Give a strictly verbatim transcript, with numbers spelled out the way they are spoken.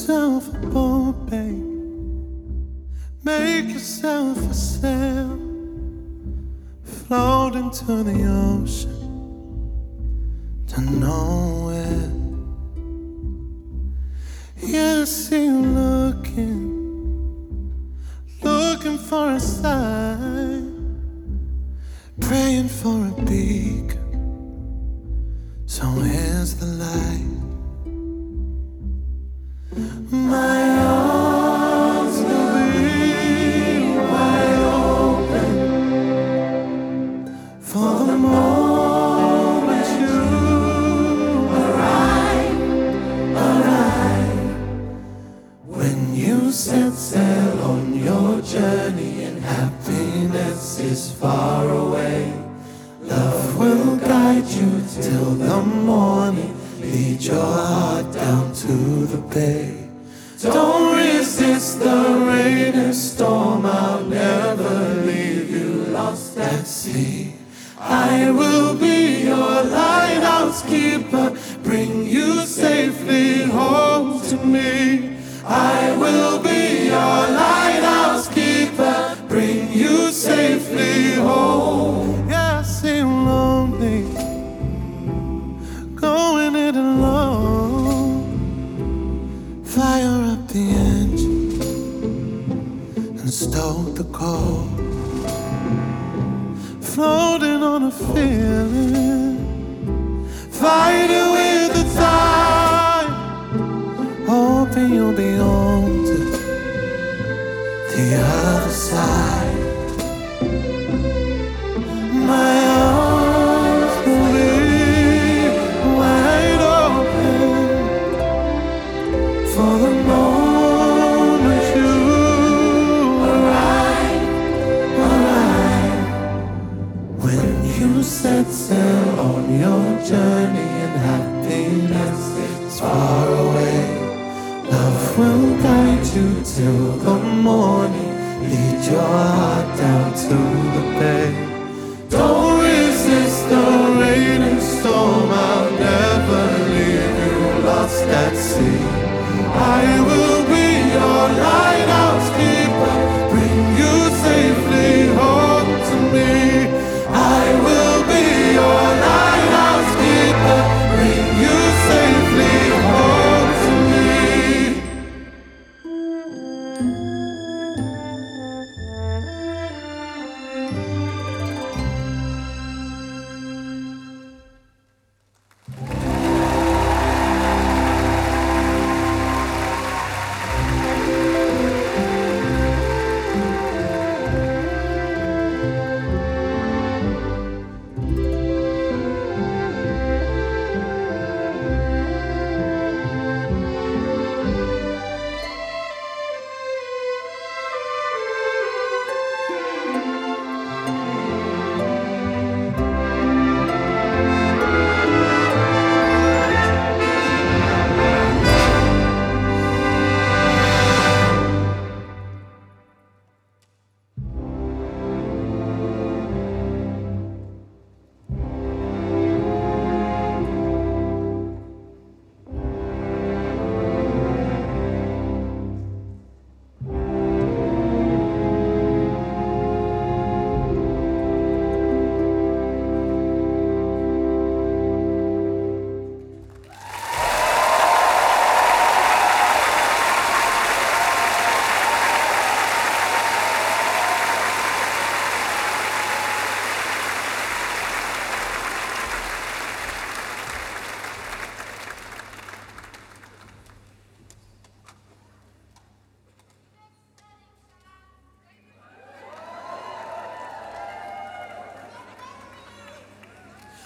yourself a boat, babe. Make yourself a sail. Float into the ocean to nowhere. Yeah, I see you looking, looking for a sign, praying for a beacon. So here's the light. My arms will be wide open for the moment you arrive, arrive. When you set sail on your journey and happiness is far away, love will guide you till the morning. Lead your heart down to the bay. Don't resist the rain and storm. I'll never leave you lost at sea. I will be your lighthouse keeper, bring you safely home to me. I will be your lighthouse keeper, bring you safely home. Yeah, I seem lonely, going it alone. Fire up the engine and stoke the coal. Floating on a feeling, fighting with the tide, hoping you'll be home to the other side. My arms will be wide open for the moment you arrive, arrive. When you set sail on your journey and happiness is far away, love will guide you till the morning. Lead your heart down to the bay. Don't resist the rain and storm. I'll never leave you lost at sea. I will be your light.